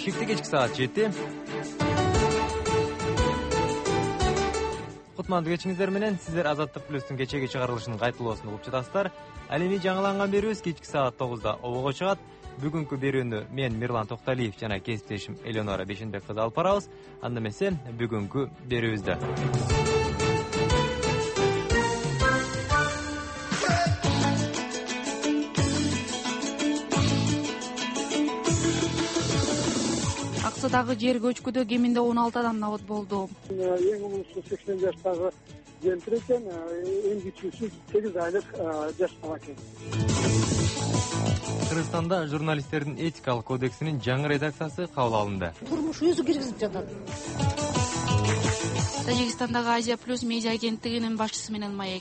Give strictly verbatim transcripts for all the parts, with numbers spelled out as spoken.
Бишкекте кечки саат жети. Кутмандуу кечиңиздер менен сиздер Азаттык плюстун кечеги чыгарылышынын кайталоосун угуп жатасыздар. Ал эми жаңыланган берүүбүз кечки саат тогузда обого чыгат. Бүгүнкү берүүнү мен Мирлан Токталиев жана кесиптешим Элеонора Бешенбек кызы алып барабыз. Анда эмесе бүгүнкү берүүбүздө. Аксыдагы жер көчкүдө кеминде он алты адам набат болду. Эң улуусу сексен жаштагы жемтир экен, эң кичүүсү сегиз айлык жаш бала экен. Кыргызстанда журналисттердин этикалык кодексинин жаңы редакциясы кабыл алынды. Турмуш өзү киргизип жатат. Тажикстандагы Азия плюс медиа агенттигинин башчысы менен маек.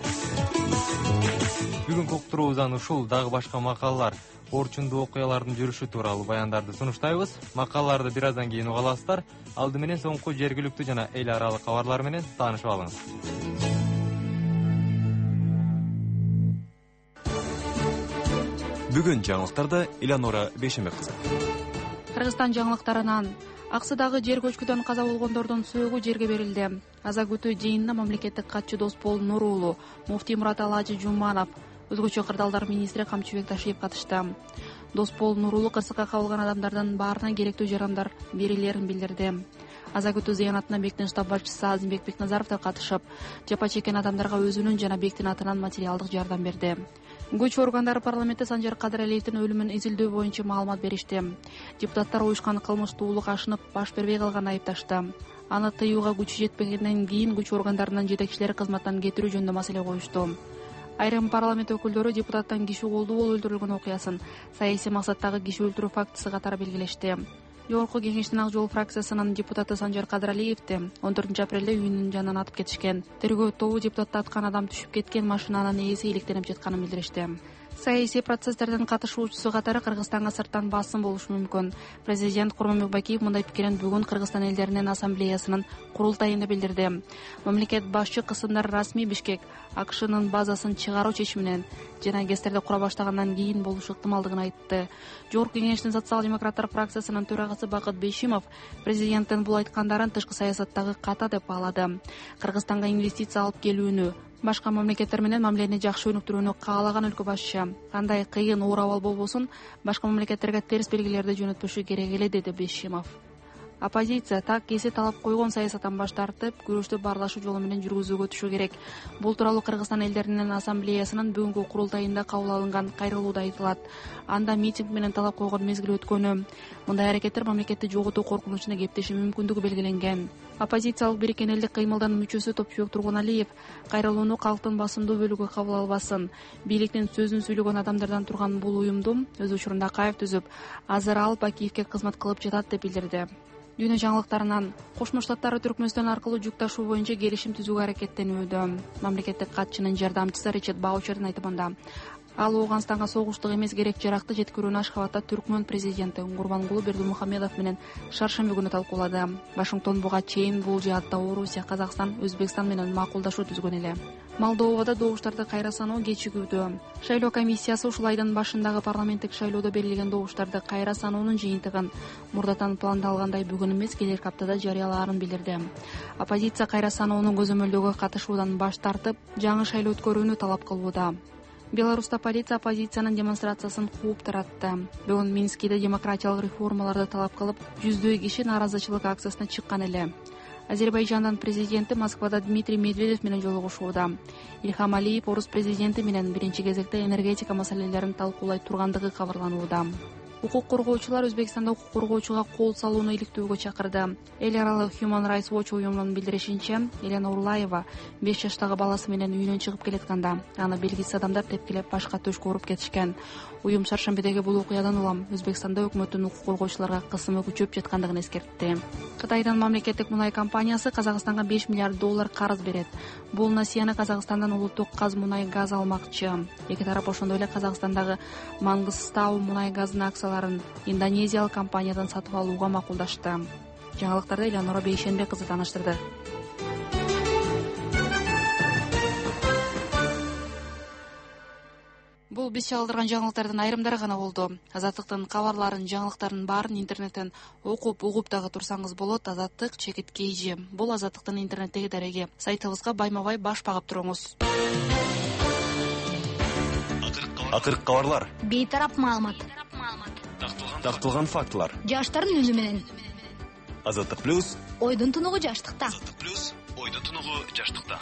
Бүгүнкү уктуруубуздан ушул дагы башка макалалар, орчундуу окуялардын жүрүшү тууралуу баяндарды сунуштайбыз. Макалаларды бир аздан кийин уга аласыздар. Алды менен соңку жергиликтүү жана эл аралык кабарлар менен таанышып алыңыз. Бүгүн жаңылыктарда Элеонора Бешенбек кызы. Кыргызстан жаңылыктарынан Аксыдагы жер көчкүдөн каза болгондордун сөөгү жерге берилди. Аза күтүү жыйынына мамлекеттик катчы Доспол Нурулу, муфтий Мурат Алажы Жуманов, өзгөчө кырдаалдар министри Камчыбек Ташиев катышты. Доспол Нурулу кырсыкка кабылган адамдардын баарына керектүү жардамдар берилерин билдирди. Аза күтүү зыянатына бектин штаб башчысы Азимбек Бекназаровдор катышып, жапа чеккен адамдарга өзүнүн жана бектин атынан материалдык жардам берди. Күч органдары парламентте Санжар Кадыралиевдин өлүмүн изилдөө боюнча маалымат беришти. Депутаттар уюшкан кылмыштуулук ашынып баш бербей калганын айыпташты. Аны тыюуга күчү жетпегенден кийин күч органдарынын жетекчилери кызматтан кетирүү жөнүндө маселе коюшту. Айрым парламент өкүлдөрү депутаттан киши колдуу болуп өлтүрүлгөн окуясын саясий максаттагы киши өлтүрүү фактысы катары белгилешти. Жогорку кеңештин Ак жол фракциясынын депутаты Санжар Кадыралиевди он төртүнчү апрелде үйүнүн жанынан атып кетишкен. Тергөө тобу депутатты аткан адам түшүп кеткен машинанын ээси иликтенип жатканын билдиришти. Саясий процесстердин катышуучусу катары Кыргызстанга сырттан басым болушу мүмкүн. Президент Курманбек Бакиев мындай пикирин бүгүн Кыргызстан элдеринин ассамблеясынын курултайында билдирди. Мамлекет башчы кысымдар расмий Бишкек АКШнын базасын чыгаруу чечиминен жана ГЭСтерди кура баштагандан кийин болушу ыктымалдыгын айтты. Жогорку кеңештин социал-демократтар фракциясынын төрагасы Бакыт Бейшимов президенттин бул айткандарын тышкы саясаттагы ката деп баалады. Кыргызстанга инвестиция алып келүүнү, башка мамлекеттер менен мамилени жакшы өнүктүрүүнү каалаган өлкө башчы кандай кыйын оор абал болбосун башка мамлекеттерге терс белгилерди жөнөтпөшү керек эле, деди Бейшимов. Оппозиция так кеси талап койгон саясаттан баш тартып, күрөштү баарлашуу жолу менен жүргүзүүгө түшү керек. Бул тууралуу Кыргызстан элдеринин ассамблеясынын бүгүнкү курултайында кабыл алынган кайрылууда айтылат. Анда митинг менен талап койгон мезгил өткөнү, мындай аракеттер мамлекетти жоготуу коркунучуна кептеши мүмкүндүгү белгиленген. Оппозициялык бириккен элдик кыймылдын мүчөсү Топчубек Тургуналиев кайрылууну калктын басымдуу бөлүгү кабыл албасын. Бийликтин сөзүн сүйлөгөн адамдардан турган бул уюмду өз учурунда Акаев түзүп, азыр ал Бакиевке кызмат кылып жатат деп билдирди. Дүйнө жаңылыктарынан Кошмо Штаттары Түркмөнстөн аркылуу жүк ташуу боюнча келишим түзүүгө аракеттенүүдө. Мамлекеттик катчынын жардамчысы Ричард Баучердин айтымында, ал Ооганстанга согуштук эмес керек жаракты жеткирүүнү Ашхабадда Түркмөн президенти Гурбангулы Бердимухамедов менен шаршемби күнү талкуулады. Вашингтон буга чейин бул жаатта Орусия, Казакстан, Өзбекстан менен макулдашуу түзгөн эле. Молдовада добуштарды кайра саноо кечигүүдө. Шайлоо комиссиясы ушул айдын башындагы парламенттик шайлоодо берилген добуштарды кайра саноонун жыйынтыгын мурдатан пландалгандай бүгүн эмес келерки аптада жарыялаарын билдирди. Оппозиция кайра саноонун көзөмөлдөөгө катышуудан баш тартып, жаңы шайлоо өткөрүүнү талап кылууда. Беларуста полиция оппозициянын демонстрациясын кууп таратты. Бүгүн Минскиде демократиялык реформаларды талап кылып, жүздөй киши нааразычылык акциясына чыккан эле. Азербайжандын президенти Москвада Дмитрий Медведев менен жолугушууда. Ильхам Алиев орус президенти менен биринчи кезекте энергетика маселелерин талкуулай тургандыгы кабарланууда. Укук коргоочулар Өзбекстанда укук коргоочуга кол салууну иликтөөгө чакырды. Эл аралык Human Rights Watch уюмунун билдиришинче, Елена Урлаева беш жаштагы баласы менен үйүнөн чыгып келатканда, аны белгисиз адамдар тепкилеп башка төшкө уруп кетишкен. Уюм шаршембидеги бул окуядан улам Өзбекстанда өкмөттүн укук коргоочуларга кысымы күчөп жаткандыгын эскертти. Кытайдын мамлекеттик мунай компаниясы Казакстанга беш миллиард доллар карыз берет. Бул насыяны Казакстандан улуттук Каз мунай газ алмакчы. Эки тарап ошондой эле Казакстандагы Мангыстау мунай газынын акцияларын индонезиялык компаниядан сатып алууга макулдашты. Жаңылыктарды Элеонора Бейшенбек кызы тааныштырды. Бул бул биз чагылдырган жаңылыктардын айрымдары гана болду. Азаттыктын кабарларын, жаңылыктардын баарын интернеттен окуп, угуп дагы турсаңыз болот. Азаттык чекит кейжи. Бул Азаттыктын интернеттеги дареги. Сайтыбызга байма-бай баш багып туруңуз. Акыркы кабарлар. Бейтарап маалымат. Тактылган фактылар. Жаштардын үнү менен. Азаттык плюс. Ойдун тунугу жаштыкта. Азаттык плюс. Ойдун тунугу жаштыкта.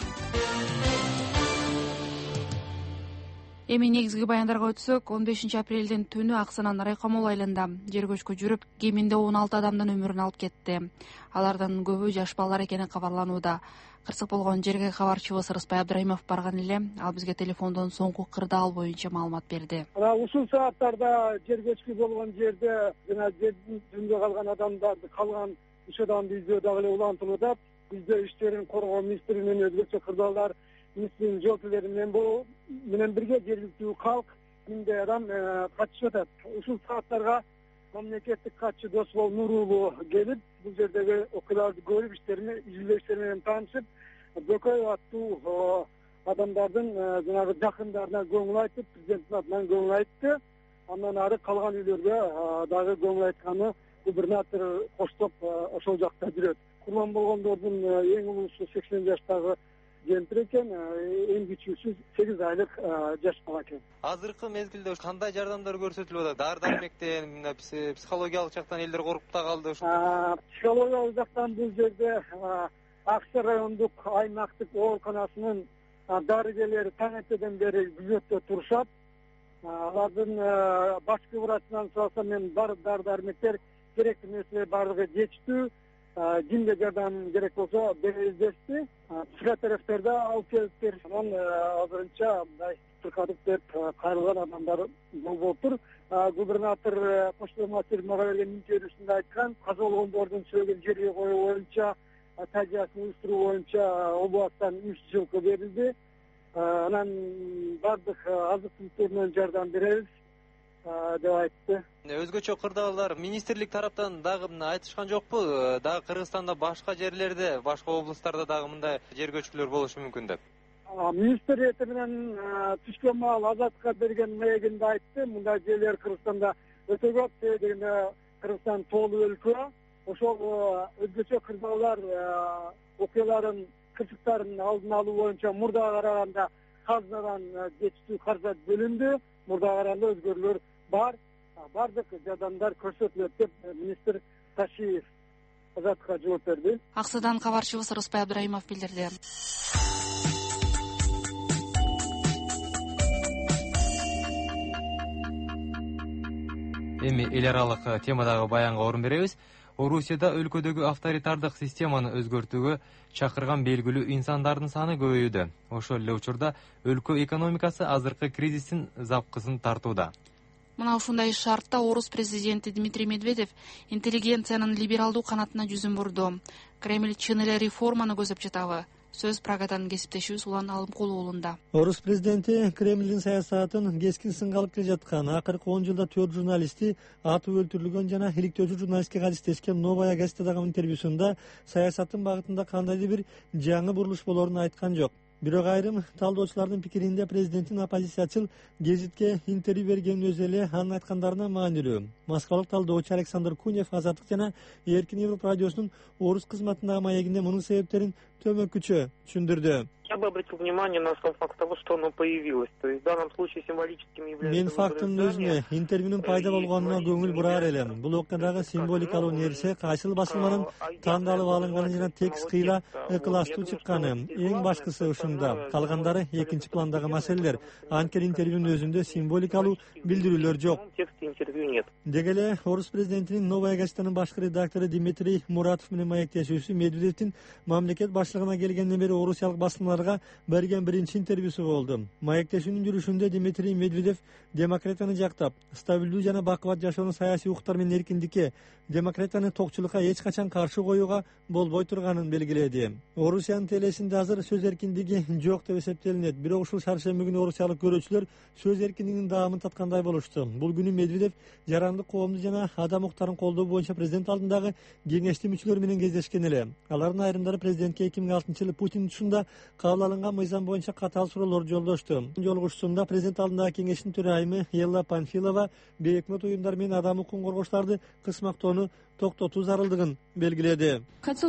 Эми негизги баяндарга өтсөк, он бешинчи апрелдин түнү Аксанан Райкомол айылында жер көчкү жүрүп, кеминде он алты адамдын өмүрүн алып кетти. Алардын көбү жаш балдар экени кабарланууда. Кырсык болгон жерге кабарчыбыз Рыспай Абдрайымов барган эле. Ал бизге телефондон соңку кырдаал боюнча маалымат берди. Мына ушул сааттарда жер көчкү болгон жерде жана жердин түбүндө калган адамдарды калган үч адамды издөө дагы эле улантылууда. Издөө иштерин коргоо министри менен өзгөчө кырдаалдар министринин жоопкерлери менен бирге жергиликтүү калк миңдей адам катышып атат. Ушул сааттарга мамлекеттик катчы Досбол Нурулу келип, бул жердеги окуяларды көрүп, иштерини изилдөө иштери менен таанышып, Бөкөй аттуу адамдардын жанагы жакындарына көңүл айтып, президенттин атынан көңүл айтты. Андан ары калган үйлөргө дагы көңүл айтканы губернатор коштоп ошол жакта жүрөт. Курман болгондордун эң улуусу сексен жаштагы жемпир экен, эң кичүүсү сегиз айлык жаш бала экен. Азыркы мезгилде кандай жардамдар көрсөтүлүп атат? Дары дармектен, психологиялык жактан элдер коркуп да калды. Психологиялык жактан бул жерде Аксай райондук аймактык ооруканасынын дарыгерлери таң эртеден бери күзөттө турушат. Алардын башкы врачынан сурасам, мен бар дары дармектер керектүү нерселер баардыгы жетиштүү. Кимге жардам керек болсо беребиз дешти. Психотерапевттер да алып келиптир. Анан азырынча мындай тыркатып деп кайрылган адамдар болуптур. Губернатор Коштоп мага берген интервьюсунда айткан, каза болгондордун сөөгүн жерге коюу боюнча, тажиясын уюштуруу боюнча областтан үч жылкы берилди. Анан бардык азык-түлүктөр менен жардам беребиз деп айтты. Өзгөчө кырдаалдар министрлик тараптан дагы айтышкан жокпу? Дагы Кыргызстанда башка жерлерде, башка облустарда дагы мындай жер көчкүлөр болушу мүмкүн деп. Министр эти менен түшкөн маал Азаттыкка берген маегинде айтты. Мындай жерлер Кыргызстанда өтө көп. Дегенде Кыргызстан тоолуу өлкө. Ошол өзгөчө кырдаалар окуялардын кырсыктарын алдын алуу боюнча мурдага караганда казынадан жетиштүү каражат бөлүндү. Мурдага караганда өзгөрүүлөр бар. Бардык жардамдар көрсөтүлөт деп министр Ташиев Азаттыкка жооп берди. Аксайдан кабарчыбыз Рыспай Абдрайымов билдирди. Эми эл аралык темадагы баянга орун беребиз. Орусияда өлкөдөгү авторитардык системаны өзгөртүүгө чакырган белгилүү инсандардын саны көбөйүүдө. Ошол эле учурда өлкө экономикасы азыркы кризистин запкысын тартууда. Мына ушундай шартта орус президенти Дмитрий Медведев интеллигенциянын либералдуу канатына жүзүн бурду. Кремль чын эле реформаны көзөп жатабы? Сөз Прагадан кесиптешибиз Улан Алымкул уулунда. Орус президенти Кремлдин саясатын кескин сынга алып келе жаткан. Акыркы он жылда төрт журналисти атып өлтүрүлгөн жана иликтөөчү журналистке катыштешкен Новая газетадагы интервьюсунда саясаттын багытында кандайдыр бир жаңы бурулуш болоорун айткан жок. Бирок айрым талдоочулардын пикиринде президенттин оппозициячыл гезитке интервью бергенин өзү эле анын айткандарына маанилүү. Москвалык талдоочу Александр Кунев Азаттык жана Эркин Европа радиосунун орус кызматындагы маегинде мунун себептерин төмөккүчө түшүндүрдү. Я бы обратил внимание на сам факт того, что оно появилось. То есть в данном случае символическим является... Мен фактын өзүнө, интервьюнун пайда болгонуна көңүл бураар элем. Бул окуядагы символикалуу нерсе кайсыл басылманын тандалып алынганы жана текст кыйла ыкылаштуу чыкканы. Эң башкысы ушунда. Калгандары экинчи пландагы маселелер. Анткени интервьюнун өзүндө символикалуу билдирүүлөр жок. Тексте интервью нет. Деги эле орус президентинин Новая газетанын башкы редактору Дмитрий Муратов менен маектешүүсү Медведевдин мамлекет башлыгына келгенден бери орусиялык басылмалар берген биринчи интервьюсу болду. Маектешүүнүн жүрүшүндө Дмитрий Медведев демократияны жактап, стабилдүү жана бакубат жашоону саясий укуктар менен эркиндикке, демократияны токчулукка эч качан каршы коюуга болбой турганын белгиледи. Орусиянын телесинде азыр сөз эркиндиги жок деп эсептелинет. Бирок ушул шаршемби күнү орусиялык көрүүчүлөр сөз эркиндигинин даамын таткандай болушту. Бул күнү Медведев жарандык коомду жана адам укуктарын колдоо боюнча президент алдындагы кеңештин мүчөлөрү менен кездешкен эле. Алардын айрымдары президентке эки миң алтынчы жылы Путин тушунда кабыл алынган мыйзам боюнча катаал суроолор жолдошту. Жолугушуусунда президент алдындагы кеңештин төрайымы Елла Панфилова бейөкмөт уюмдар менен адам укугун коргоочуларды кысмактоону токтотуу зарылдыгын белгиледи.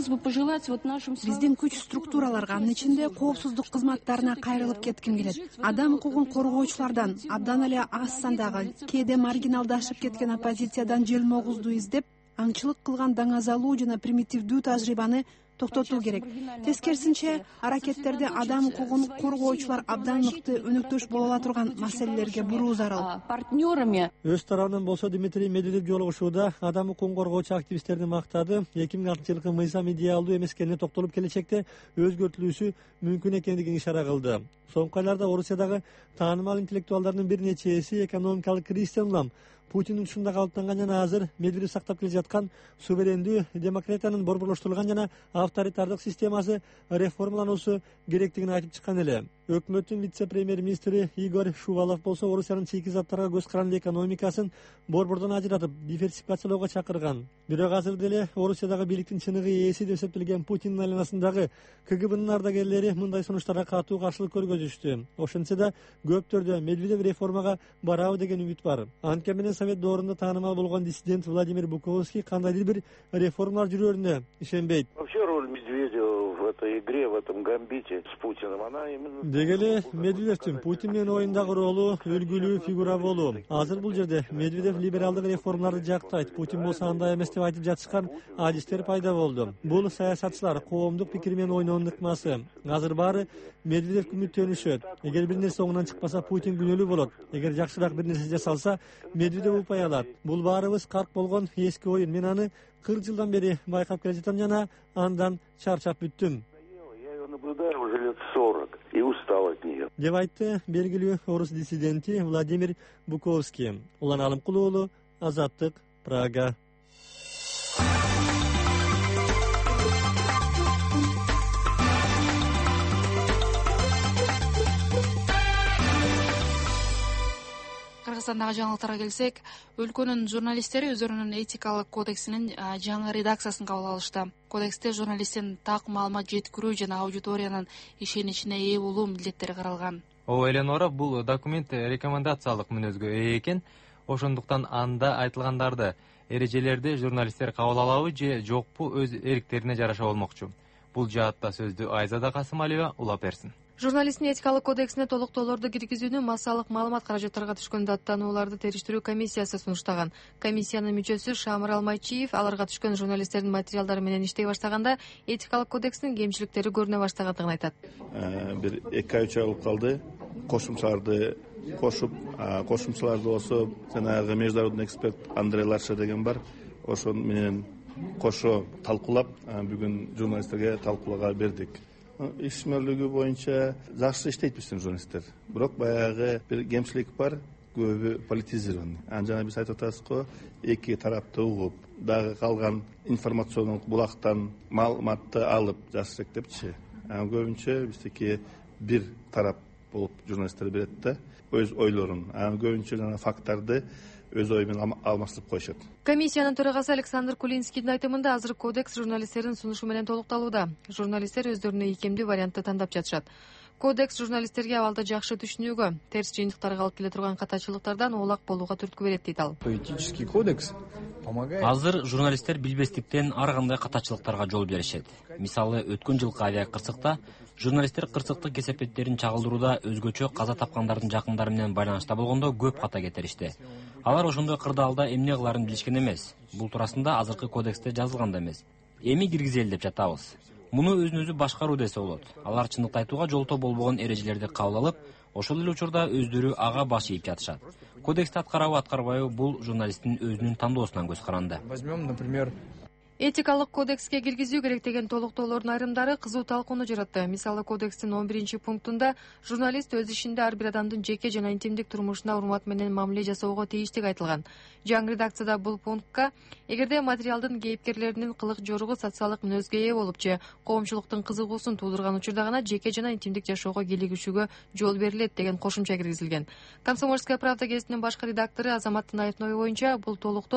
Биздин күч структураларга, анын ичинде коопсуздук кызматтарына кайрылып кетким келет. Адам укугун коргоочулардан, абдан эле аз сандагы, кээде маргиналдашып кеткен оппозициядан желмогузду издеп, аңчылык кылган даңазалуу жана примитивдүү тажрыйбаны токтотуу керек. Тескерисинче, аракеттерди адам укугун коргоочулар абдан мыкты өнөктөш боло ала турган маселелерге буруу зарыл. Өз тарабынан болсо Дмитрий Медведев жолугушууда адам укугун коргоочу активисттерди мактады. эки миң алтынчы жылкы мыйзам идеалдуу эмес экенине токтолуп, келечекте өзгөртүлүүсү мүмкүн экендигин ишара кылды. Соңку айларда Орусиядагы таанымал интеллектуалдардын бир нечеси экономикалык кризистен улам Путин учурунда калыптанган жана азыр Медведев сактап келе жаткан суверендүү демократиянын борборлоштурулган жана авторитардык системасы реформалануусу керектигин айтып чыккан эле. Өкмөттүн вице-премьер-министри Игорь Шувалов болсо Орусиянын чийки заттарга көз каранды экономикасын борбордон ажыратып, диверсификациялоого чакырган. Бирок азыр деле Орусиядагы бийликтин чыныгы ээси деп эсептелген Путиндин айланасындагы КГБнын ардагерлери мындай сунуштарга катуу каршылык көргөзүштү. Ошентсе да көптөрдө Медведев реформага барабы деген үмүт бар. Анткени менен Совет доорунда таанымал болгон диссидент Владимир Буковский кандайдыр бир реформалар жүрөрүнө ишенбейт. Вообще роль Медведева в этой игре, в этом гамбите с Путиным, она именно... Дегеле Медведевдин Путин менен оюндагы ролу үлгүлүү фигура болуу. Азыр бул жерде Медведев либералдык реформаларды жактайт, Путин болсо андай эмес деп айтып жатышкан адистер пайда болду. Бул саясатчылар коомдук пикир менен ойноонун ыкмасы. Азыр баары Медведев үмүттөнүшөт. Эгер бир нерсе оңунан чыкпаса, Путин күнөөлүү болот. Эгер жакшыраак бир нерсе жасалса, Медведев упай алат. Бул баарыбыз карк болгон эски оюн. Мен аны кырк жылдан бери байкап келе жатам жана андан чарчап бүттүм. Наблюдаю уже лет сорок и устал от нее. Деп айтты белгилүү орус диссиденти Владимир Буковский. Улан Алымкулуу уулу, Азаттык, Прага. Кыргызстандагы жаңылыктарга келсек, өлкөнүн журналисттери өздөрүнүн этикалык кодексинин жаңы редакциясын кабыл алышты. Кодексте журналисттин так маалымат жеткирүү жана аудиториянын ишеничине ээ болуу милдеттери каралган. Ооба, Эленора, бул документ рекомендациялык мүнөзгө ээ экен. Ошондуктан анда айтылгандарды, эрежелерди журналисттер кабыл алабы же жокпу өз эриктерине жараша болмокчу. Бул жаатта сөздү Айзада Касымалиева улап берсин. Журналисттин этикалык кодексине толуктоолорду киргизүүнү массалык маалымат каражаттарга түшкөн даттанууларды териштирүү комиссиясы сунуштаган. Комиссиянын мүчөсү Шамыр Алмайчиев аларга түшкөн журналисттердин материалдары менен иштей баштаганда этикалык кодекстин кемчиликтери көрүнө баштагандыгын айтат. Бир эки ай үч ай болуп калды. Кошумчаларды кошуп, кошумчаларды болсо жанагы международный эксперт Андрей Ларша деген бар. Ошол менен кошо талкуулап, бүгүн журналисттерге талкуулоого бердик. Ишмерлиги боюнча жакшы иштейт биздин журналисттер. Бирок баягы бир кемчилик бар, көбү политизирован. Анжана биз айтып атабызго, эки тарапты угуп, дагы калган информациондук булактан маалыматты алып жазсак депчи. Көбүнчө биздики бир тарап болуп журналисттер берет да, өз ойлорун, көбүнчө жана факттарды өз ою менен алмаштырып коюшат. Комиссиянын төрагасы Александр Кулинскийдин айтымында азыр кодекс журналисттердин сунушу менен толукталууда. Журналисттер өздөрүнө ийкемдүү вариантты тандап жатышат. Кодекс журналисттерге абалда жакшы түшүнүүгө, терс жыйынтыктарга алып келе турган катачылыктардан оолак болууга түрткү берет дейт ал. Этический кодекс помогает. Азыр журналисттер билбестиктен ар кандай катачылыктарга жол беришет. Мисалы, өткөн жылкы авиакырсыкта журналисттер кырсыктык кесепеттерин чагылдырууда өзгөчө каза тапкандардын жакындары менен байланышта болгондо көп ката кетиришти. Алар ошондой кырдаалда эмне кыларын билишкен эмес. Бул туурасында азыркы кодексте жазылган да эмес. Эми киргизели деп жатабыз. Муну өзүн өзү башкаруу десе болот. Алар чындыкты айтууга жолтоо болбогон эрежелерди кабыл алып, ошол эле учурда өздөрү ага баш ийип жатышат. Кодексти аткарабы аткарбайбы, бул журналисттин өзүнүн тандоосунан көз каранды. Возьмем, например, Этикалык кодекске киргизүү керек деген толуктоолордун айрымдары кызуу талкууну жаратты. Мисалы, кодекстин он биринчи пунктунда журналист өз ишинде ар бир адамдын жеке жана интимдик турмушуна урмат менен мамиле жасоого тийиштиги айтылган. Жаңы редакцияда бул пунктка эгерде материалдын кейипкерлеринин кылык жоругу социалдык мүнөзгө ээ болуп же коомчулуктун кызыгуусун туудурган учурда гана жеке жана интимдик жашоого кийлигишүүгө жол берилет деген кошумча киргизилген. Комсомольская правда гезитинин башкы редактору Азамат Тынаевдин ою боюнча, бул толуктоо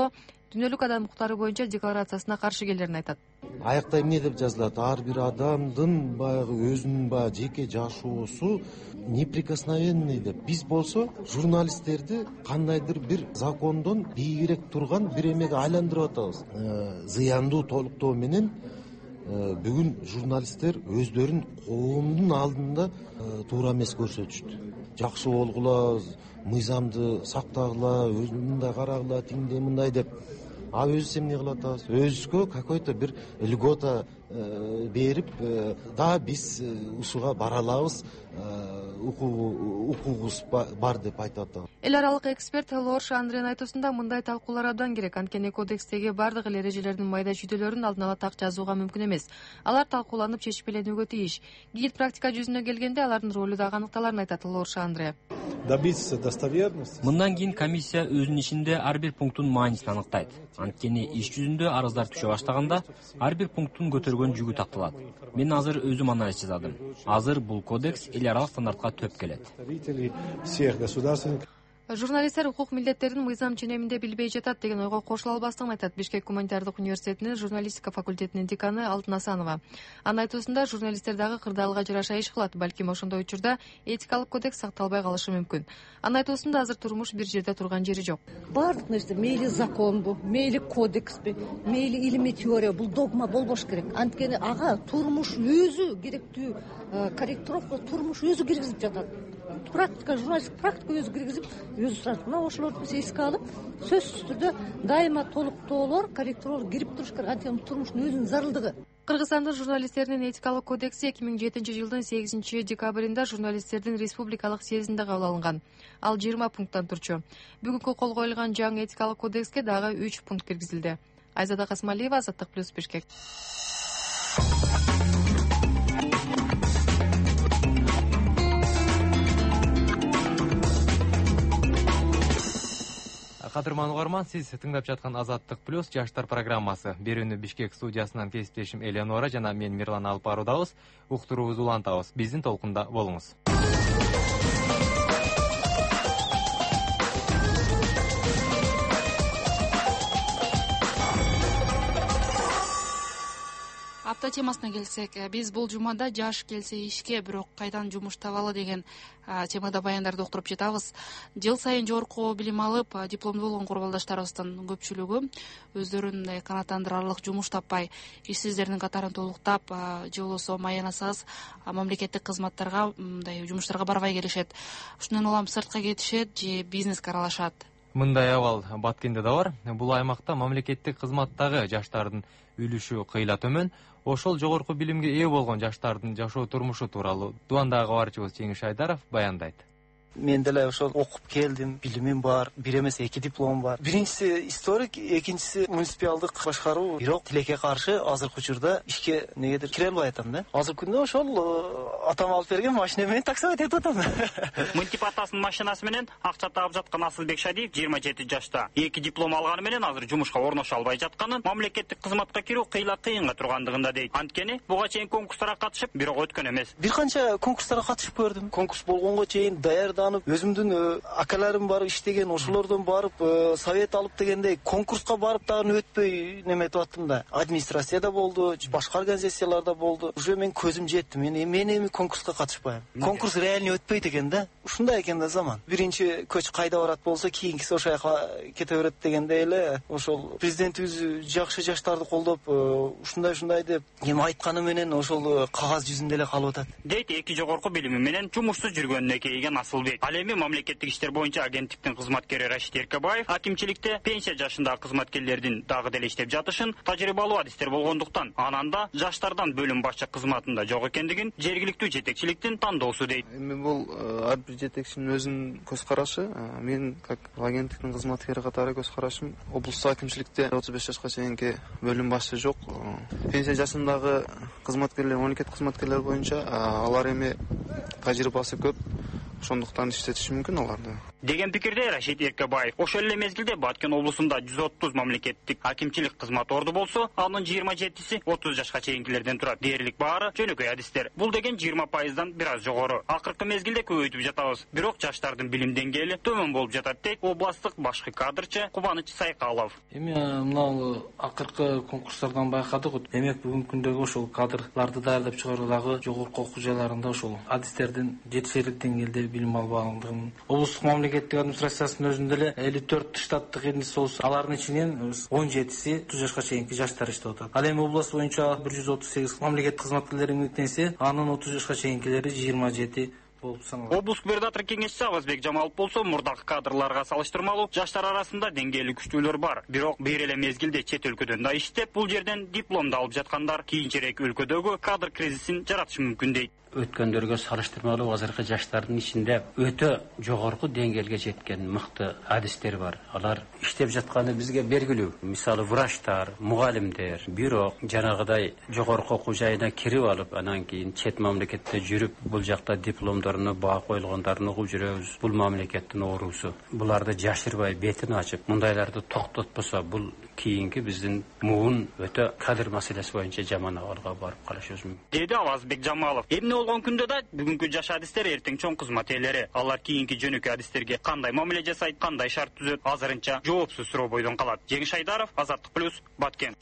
дүйнөлүк адам укуктары боюнча декларациясына каршы келерин айтат. Аякта эмне деп жазылат? Ар бир адамдын баягы өзүнүн баягы жеке жашоосу неприкосновенный деп. Биз болсо журналисттерди кандайдыр бир закондон бийигирээк турган бир эмеге айландырып атабыз. Зыяндуу толуктоо менен бүгүн журналисттер өздөрүн коомдун алдында туура эмес көрсөтүштү. Жакшы болгула, мыйзамды сактагыла, мындай карагыла, тиңдей мындай деп. А өзүбүз эмне кылып атабыз? Өзүбүзгө какой-то бир льгота берип, да биз ушуга бара алабыз, укугубуз бар деп айтып атабыз. Эл аралык эксперт Лорш Андренин айтуусунда мындай талкуулар абдан керек. Анткени кодекстеги бардык эле эрежелердин майда чүйдөлөрүн алдын ала так жазууга мүмкүн эмес. Алар талкууланып чечпеленүүгө тийиш. Гид практика жүзүнө келгенде алардын ролу да аныкталарын айтат Лорш Андре. Добиться достоверности. Мындан кийин комиссия өзүнүн ишинде ар бир пункттун маанисин аныктайт. Анткени иш жүзүндө арыздар түшө баштаганда ар бир пункттун көтөргөн жүгү такталат. Мен азыр өзүм анализ жасадым. Азыр бул кодекс эл аралык стандартка төп келет. Журналисттер укук милдеттерин мыйзам ченеминде билбей жатат деген ойго кошула албастыгын айтат Бишкек гуманитардык университетинин журналистика факультетинин деканы Алтын Асанова. Анын айтуусунда журналисттер дагы кырдаалга жараша иш кылат, балким ошондой учурда этикалык кодекс сакталбай калышы мүмкүн. Анын айтуусунда азыр турмуш бир жерде турган жери жок. Бардык нерсе мейли законбу, мейли кодексби, мейли илимий теория, бул догма болбош керек. Анткени ага турмуш өзү керектүү корректировка, турмуш өзү киргизип жатат. Практика, журналистик практика өзү киргизип, өзү сурат. Мына ошолорду биз эске алып, сөзсүз түрдө дайыма толуктоолор, корректировалар кирип туруш керек. Анткени турмуштун өзүнүн зарылдыгы. Кыргызстандын журналисттеринин этикалык кодекси эки миң жетинчи жылдын сегизинчи декабрында журналисттердин республикалык съездинде кабыл алынган. Ал жыйырма пункттан турчу. Бүгүнкү кол коюлган жаңы этикалык кодекске дагы үч пункт киргизилди. Айзада Касмалиева, Азаттык плюс, Бишкек. Кадырман угарман, сиз тыңдап жаткан Азаттык плюс жаштар программасы. Берүүнү Бишкек студиясынан кесиптешим Элеонора жана мен Мирлан алып баруудабыз. Уктуруубузду улантабыз. Биздин толкунда болуңуз. Апта темасына келсек, биз бул жумада жаш келсе ишке, бирок кайдан жумуш табалы деген темада баяндарды уктуруп жатабыз. Жыл сайын жогорку билим алып, дипломдуу болгон курбалдаштарыбыздын көпчүлүгү өздөрүн канааттандырарлык жумуш таппай, ишсиздердин катарын толуктап, же болбосо маянасыз мамлекеттик кызматтарга, мындай жумуштарга барбай келишет. Ушундан улам сыртка кетишет же бизнеске аралашат. Мындай абал Баткенде да бар. Бул аймакта мамлекеттик кызматтагы жаштардын үлүшү кыйла төмөн. Ошол жогорку билимге ээ болгон жаштардын жашоо турмушу тууралуу Дубандагы кабарчыбыз Жеңиш Айдаров баяндайт. Мен деле ошол окуп келдим, билимим бар, бир эмес эки диплом бар. Биринчиси историк, экинчиси муниципалдык башкаруу. Бирок тилекке каршы азыркы учурда ишке негедир кире албай атам да. Азыркы күндө ошол атам алып берген машина менен таксовать этип атам. Муниципалдык атасынын машинасы менен акча таап жаткан Асылбек Шадиев жыйырма жети жашта. Эки диплом алганы менен азыр жумушка орноша албай жатканын, мамлекеттик кызматка кирүү кыйла кыйынга тургандыгында дейт. Анткени буга чейин конкурстарга катышып, бирок өткөн эмес. Бир канча конкурстарга катышып көрдүм. Конкурс болгонго чейин даярданып, өзүмдүн акаларым барып иштеген, ошолордон барып совет алып дегендей конкурска барып дагы өтпөй неметип аттым да. Администрацияда болду, башка организацияларда болду. Уже мен көзүм жетти. Мен мен эми конкурска катышпайм. Конкурс реально өтпөйт экен да. Ушундай экен да заман. Биринчи көч кайда барат болсо, кийинкиси ошол жака кете берет дегендей эле. Ошол президентибиз жакшы жаштарды колдоп, ушундай ушундай деп эми айтканы менен ошол кагаз жүзүндө эле калып атат. Дейт эки жогорку билими менен жумушсуз жүргөнүнө кейген Асылбек. Ал эми мамлекеттик иштер боюнча агенттиктин кызматкери Рашид Эркебаев акимчиликте пенсия жашындагы кызматкерлердин дагы деле иштеп жатышын, тажрыйбалуу адистер болгондуктан анан да жаштардан бөлүм башчы кызматында жок экендигин жергиликтүү жетекчиликтин тандоосу дейт. Эми бул ар бир жетекчинин өзүнүн көз карашы. Мен как агенттиктин кызматкери катары көз карашым, облустук акимчиликте отуз беш жашка чейинки бөлүм башчы жок. Пенсия жашындагы кызматкерлер, мамлекеттик кызматкерлер боюнча алар эми тажрыйбасы көп. Ошондуктан иштетиш мүмкүн аларды. деген пикирде Рашид Эркебаев. Ошол эле мезгилде Баткен облусунда жүз отуз мамлекеттик акимчилик кызмат орду болсо, анын жыйырма жетиси отуз жашка чейинкилерден турат. Дээрлик баары жөнөкөй адистер. Бул деген жыйырма пайыздан бир аз жогору. Акыркы мезгилде көбөйтүп жатабыз. Бирок жаштардын билим деңгээли төмөн болуп жатат дейт областтык башкы кадрчы Кубаныч Сайкалов. Эми мынау акыркы конкурстардан байкадык. Демек бүгүнкү күндөгү ошол кадрларды даярдап чыгаруудагы жогорку окуу жайларында ошол адистердин жетишерлик деңгээлде билим албагандыгын, облустук мамлекеттик администрациясынын өзүндө эле элүү төрт штаттык эдис болсо, алардын ичинен он жетиси отуз жашка чейинки жаштар иштеп атат. Ал эми область боюнча бир жүз отуз сегиз мамлекеттик кызматкерлер эмгектенсе, анын отуз жашка чейинкилери жыйырма жети. Облус губернатор кеңешчиси Авазбек Жамалов болсо, мурдагы кадрларга салыштырмалуу жаштар арасында деңгээлик күчтүүлөр бар. Бирок бир эле мезгилде чет өлкөдөн да иштеп, бул жерден дипломду алып жаткандар кийинчерээк өлкөдөгү кадр кризисин жаратышы мүмкүн дейт. Өткөндөргө салыштырмалуу азыркы жаштардын ичинде өтө жогорку деңгээлге жеткен мыкты адистер бар. Алар иштеп жатканы бизге белгилүү. Мисалы врачтар, мугалимдер. Бирок жанагыдай жогорку окуу жайына кирип алып, анан кийин чет мамлекетте жүрүп, бул жакта дипломдоруна баа коюлгондорун угуп жүрөбүз. Бул мамлекеттин оорусу. Буларды жашырбай бетин ачып, мындайларды токтотпосо, бул кийинки биздин муун өтө кадр маселеси боюнча жаман абалга барып калышыбыз мүмкүн. Деди Авазбек Жамалов. Эмне болгон күндө да бүгүнкү жаш адистер эртең чоң кызмат ээлери. Алар кийинки жөнөкөй адистерге кандай мамиле жасайт, кандай шарт түзөт, азырынча жоопсуз суроо бойдон калат. Жеңиш Айдаров, Азаттык плюс, Баткен.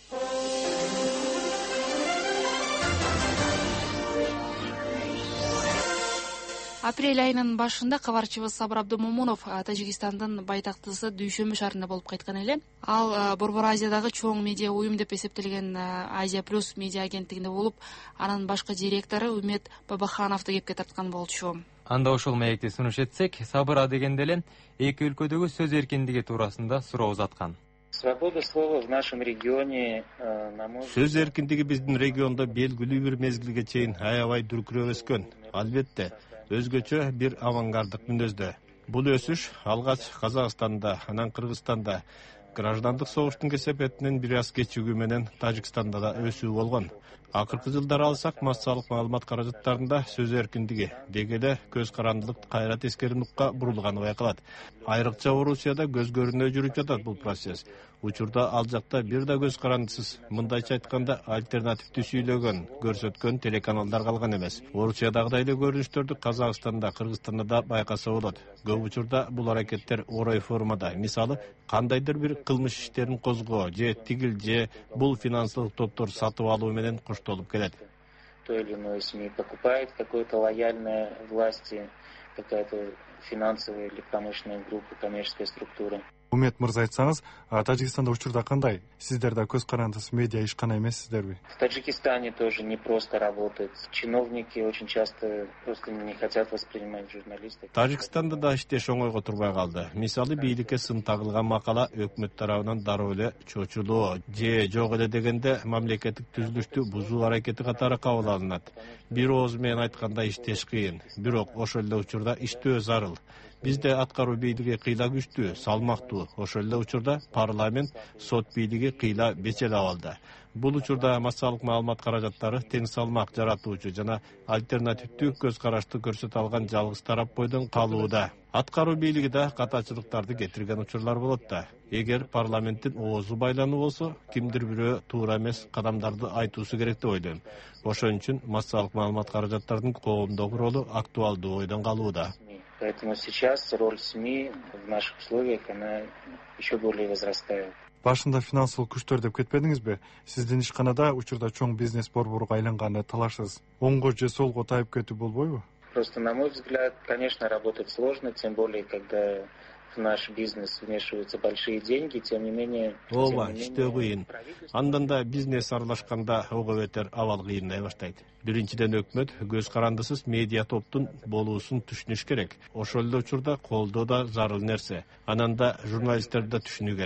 Апрель айынын башында кабарчыбыз Сабыр Абдумомунов Тажикстандын байтактысы Дүйшөмбү шаарында болуп кайткан эле. Ал Борбор Азиядагы чоң медиа уюм деп эсептелген Азия плюс медиа агенттигинде болуп, анын башкы директору Үмет Бабахановду кепке тарткан болчу. Анда ошол маекти сунуш этсек, Сабыр дегенде эле эки өлкөдөгү сөз эркиндиги туурасында суроо узаткан. Свобода слова в нашем регионе, на мой Сөз эркиндиги биздин региондо белгилүү бир мезгилге чейин аябай дүркүрөп өскөн. Албетте, өзгөчө бир авангардык мүнөздө. Бул өсүш алгач Казакстанда, анан Кыргызстанда, граждандык согуштун кесепетинен бир аз кечигүү менен Тажикстанда да өсүү болгон. Акыркы жылдары алсак, массалык маалымат каражаттарында сөз эркиндиги дегеле көз карандылык кайра тескери нукка бурулганы байкалат. Айрыкча Орусияда көз көрүнө жүрүп жатат бул процесс. Учурда ал жакта бир да көз карандысыз, мындайча айтканда альтернативдүү сүйлөгөн, көрсөткөн телеканалдар калган эмес. Орусиядагыдай эле көрүнүштөрдү Казакстанда, Кыргызстанда да байкаса болот. Көп учурда бул аракеттер орой формада, мисалы кандайдыр бир кылмыш иштерин козгоо же тигил же бул финансылык топтор сатып алуу менен коштолуп келет. То или иное СМИ покупает какой-то лояльной власти, какая-то финансовая или промышленная группа, коммерческая структура. Умет мырза, айтсаңыз, Тажикстанда учурда кандай? Сиздер да көз карандысыз медиа ишкана эмессиздерби? В Таджикистане тоже не просто работает. Чиновники очень часто просто не хотят воспринимать журналистов. Тажикстанда да иштеш оңойго турбай калды. Мисалы бийликке сын тагылган макала өкмөт тарабынан дароо эле чочулоо же жок эле дегенде мамлекеттик түзүлүштү бузуу аракети катары кабыл алынат. Бир ооз менен айтканда иштеш кыйын, бирок ошол эле учурда иштөө зарыл. Бизде аткаруу бийлиги кыйла күчтүү, салмактуу. Ошол эле учурда парламент, сот бийлиги кыйла бечел абалда. Бул учурда массалык маалымат каражаттары тең салмак жаратуучу жана альтернативдүү көз карашты көрсөтө алган жалгыз тарап бойдон калууда. Аткаруу бийлиги да катачылыктарды кетирген учурлар болот да. Эгер парламенттин оозу байлануу болсо, кимдир бирөө туура эмес кадамдарды айтуусу керек деп ойлойм. Ошон үчүн массалык маалымат каражаттардын коомдогу ролу актуалдуу бойдон калууда. Поэтому сейчас роль СМИ в наших условиях, она еще более возрастает. Башында финансылык күчтөр деп кетпедиңизби? Сиздин ишканада учурда чоң бизнес борборуга айланганы талашсыз. Оңго же солго тайып кетүү болбойбу? Просто, на мой взгляд, конечно, работать сложно, тем более, когда в наш бизнес вмешиваются большие деньги, тем не менее... Ооба, иштөө кыйын. Андан да бизнес аралашканда ого бетер абал кыйындай баштайт. Биринчиден өкмөт көз карандысыз медиа топтун болуусун түшүнүш керек. Ошол эле учурда колдоо да зарыл нерсе. Анан да журналисттер да түшүнүү керек.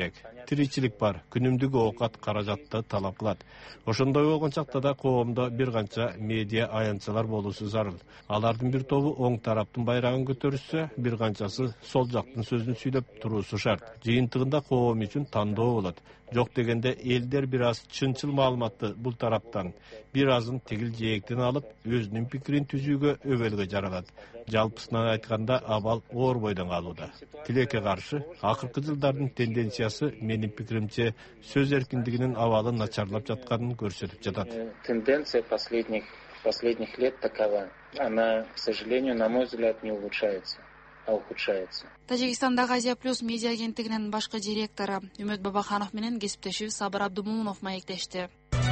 тиричилик бар, күнүмдүк оокат каражатты талап кылат. Ошондой болгон чакта да коомдо бир канча медиа аянтчалар болуусу зарыл. Алардын бир тобу оң тараптын байрагын көтөрүшсө, бир канчасы сол жактын сөзүн сүйлөп туруусу шарт. Жыйынтыгында коом үчүн тандоо болот. Жок дегенде элдер бир аз чынчыл маалыматты бул тараптан, бир азын тигил жээктен алып, өзүнүн пикирин түзүүгө өбөлгө жаралат. Жалпысынан айтканда абал оор бойдон калууда. Тилекке каршы, акыркы жылдардын тенденциясы менин пикиримче сөз эркиндигинин абалы начарлап жатканын көрсөтүп жатат. Тенденция последних последних лет такова. Она, к сожалению, на мой взгляд, не улучшается, а ухудшается. Тажикстандагы Азия плюс медиа агенттигинин башкы директору Үмөт Бабаханов менен кесиптешибиз Сабыр Абдумунов маектешти.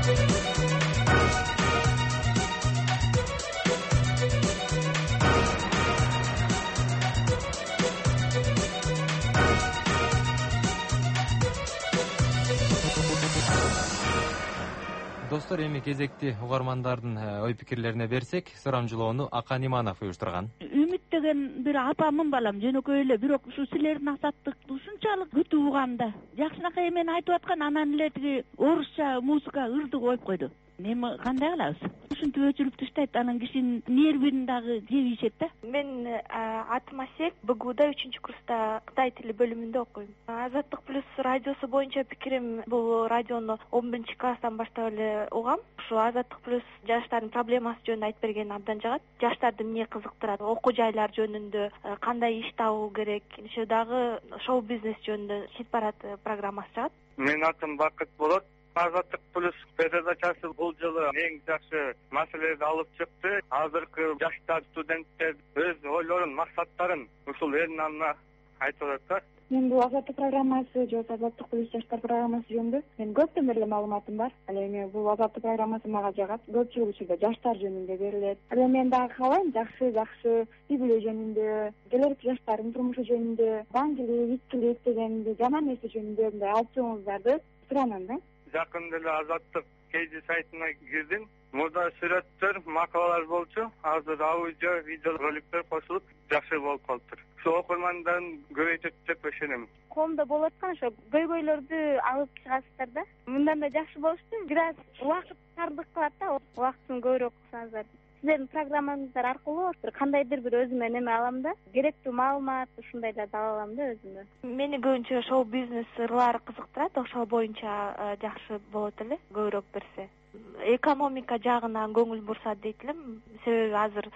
Достор, эми кезекти угармандардын ой пикирлерине берсек, сурамжылоону Акан Иманов уюштурган. Үмүт деген бир апамын балам, жөнөкөй эле, бирок ушу силердин азаттыкты ушунчалык күтүп угамда. Жакшынакай эми айтып аткан анан эле тиги орусча музыка ырды коюп койду. Эми кандай кылабыз? Ушинтип өчүрүп таштайт, анан кишинин нервин дагы жебишет да. Мен атым Асек, БГУда үчүнчү курста Кытай тили бөлүмүндө окуйм. Азаттык плюс радиосу боюнча пикирим, бул радиону он биринчи класстан баштап эле угам. Ушу Азаттык плюс жаштардын проблемасы жөнүндө айтып берген абдан жагат. Жаштарды эмне кызыктырат, окуу жайлар жөнүндө, кандай иш табуу керек, ошо дагы шоу бизнес жөнүндө чет барат программасы жагат. Менин атым Бакыт болот. Азаттык плюс передачасы бул жылы эң жакшы маселелерди алып чыкты. Азыркы жаштар, студенттер өз ойлорун, максаттарын ушул эрин алына айтып атат. Мен бул Азаттык программасы же Азаттык плюс жаштар программасы жөнүндө мен көптөн бери маалыматым бар. Ал эми бул Азаттык программасы мага жагат. Көпчүлүк учурда жаштар жөнүндө берилет. Ал эми мен дагы каалайм жакшы жакшы үй бүлө жөнүндө, келерки жаштардын турмушу жөнүндө, баңгилик, ичкилик деген жаман нерсе жөнүндө мындай алчуңуздарды суранам да. Жакында эле Азаттык Кей Жи сайтына кирдим. Мурда сүрөттөр, макалалар болчу. Азыр аудио, видео роликтер кошулуп, жакшы болуп калыптыр. Ошо окурмандарын көбөйтөт деп ишенем. Коомдо болуп аткан ошо көйгөйлөрдү алып чыгасыздар да. Мындан да жакшы болушту. Бир аз убакыт тардык кылат да, убактын көбүрөөк кылсаңыздар. Сиздердин программаңыздар аркылуу бир кандайдыр бир өзүмө неме алам да, керектүү маалымат ушундайларды ала алам да өзүмө. Мени көбүнчө шоу бизнес ырлары кызыктырат, ошол боюнча жакшы болот эле, көбүрөөк берсе. Экономика жагынан көңүл бурсат дейт элем, себеби азыр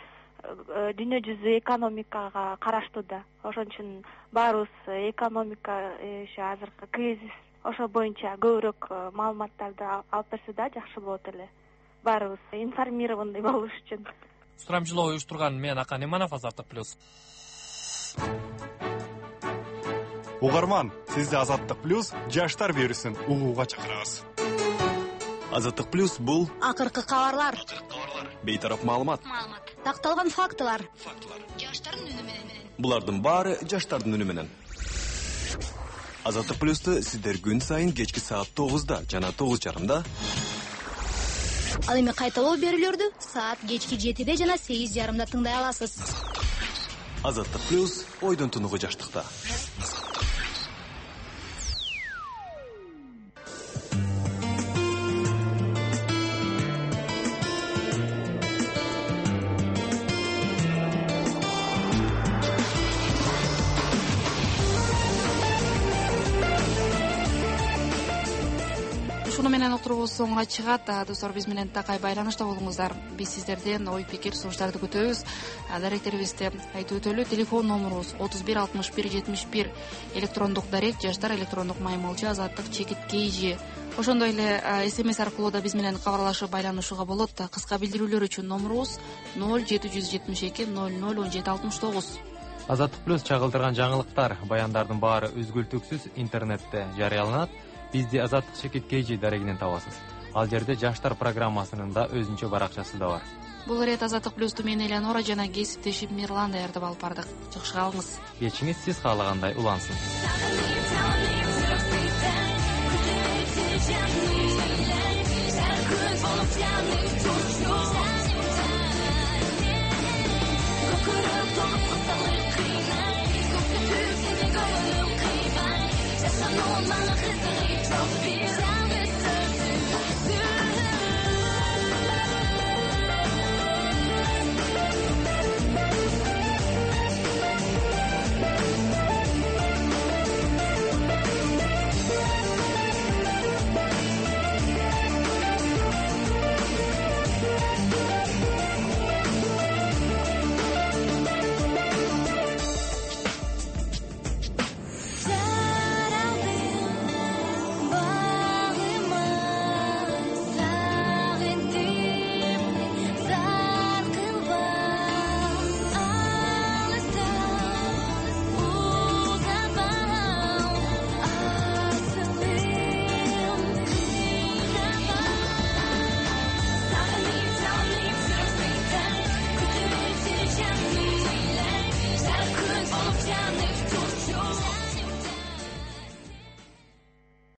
дүйнө жүзү экономикага караштуу да. Ошон үчүн баарыбыз экономика ошо азыркы кризис, ошол боюнча көбүрөөк маалыматтарды алып берсе да жакшы болот эле. Баарыбыз информированный болуш үчүн. Сурамжылоо уюштурган мен Акан Иманов, Азаттык плюс. Угарман, сизди Азаттык плюс жаштар берүүсүн угууга чакырабыз. Азаттык плюс бул акыркы кабарлар, бейтараф маалымат, такталган фактылар, жаштардын үнү менен. Булардын баары жаштардын үнү менен. Азаттык плюсту сиздер күн сайын кечки саат тогузда жана тогуз жарымда, ал эми кайталоо берүүлөрдү саат кечки жетиде жана сегиз жарымда тыңдай аласыз. Азаттык плюс ойдон тунугу жаштыкта. Ушуну менен отурубуз соңуна чыгат. Достор, биз менен такай байланышта болуңуздар. Биз сиздерден ой пикир, сунуштарды күтөбүз. Даректерибизди айтып өтөлү. Телефон номерубуз отуз бир алтымыш бир жетимиш бир. Электрондук дарек жаштар электрондук маймылча азаттык чекит kg. Ошондой эле смс аркылуу да биз менен кабарлашып байланышууга болот. Кыска билдирүүлөр үчүн номерубуз ноль жети жүз жетимиш эки ноль ноль он жети алтымыш тогуз. Азаттык плюс чагылдырган жаңылыктар, баяндардын баары үзгүлтүксүз интернетте жарыяланат. Бизди Азаттык чекит kg дарегинен табасыз. Ал жерде жаштар программасынын да өзүнчө баракчасы да бар. Бул ирет Азаттык плюсту мен Элеонора жана кесиптешим Мирлан даярдап алып бардык. Жакшы калыңыз. Кечиңиз сиз каалагандай улансын. Good